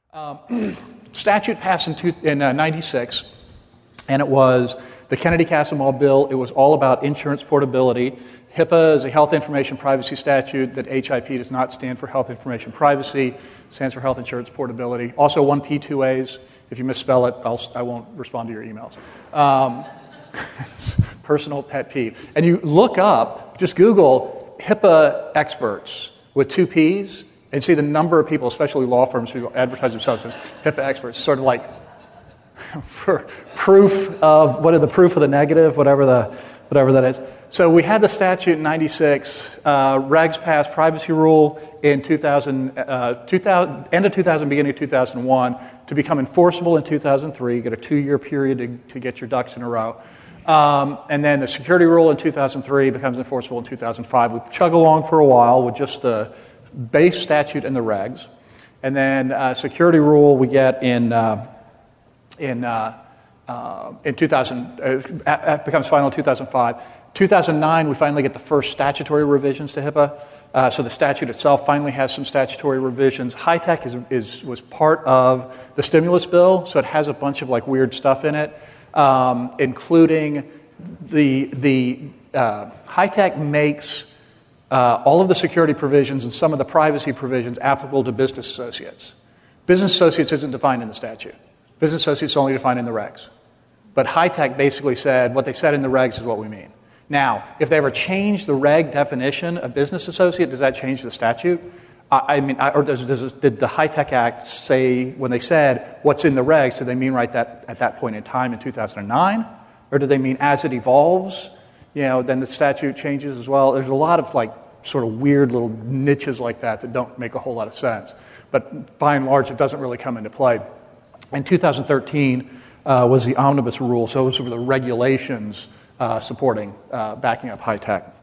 Statute passed in 96, and it was the Kennedy-Kassemal bill. It was all about insurance portability. HIPAA is a health information privacy statute that HIP does not stand for health information privacy. It stands for health insurance portability. Also 1P2As. If you misspell it, I won't respond to your emails. Personal pet peeve. And you look up, just Google HIPAA experts with 2 Ps and see the number of people, especially law firms who advertise themselves as HIPAA experts, sort of like proof of, what is the proof of the negative, whatever that is. So we had the statute in 96, regs passed privacy rule in 2000, end of 2000, beginning of 2001, to become enforceable in 2003, you get a 2-year period to get your ducks in a row. And then the security rule in 2003 becomes enforceable in 2005. We chug along for a while with just the base statute and the regs. And then security rule we get in 2000, it becomes final in 2005. 2009, we finally get the first statutory revisions to HIPAA. So the statute itself finally has some statutory revisions. HITECH was part of the stimulus bill, so it has a bunch of like weird stuff in it, including the HITECH makes all of the security provisions and some of the privacy provisions applicable to business associates. Business associates isn't defined in the statute. Business associates is only defined in the regs. But HITECH basically said, what they said in the regs is what we mean. Now, if they ever change the reg definition of business associate, does that change the statute? Or did the HITECH Act say, when they said what's in the regs, did they mean right that at that point in time in 2009? Or did they mean as it evolves, then the statute changes as well? There's a lot of like sort of weird little niches like that don't make a whole lot of sense. But by and large, it doesn't really come into play. In 2013 was the omnibus rule, so those were the regulations supporting, backing up HITECH.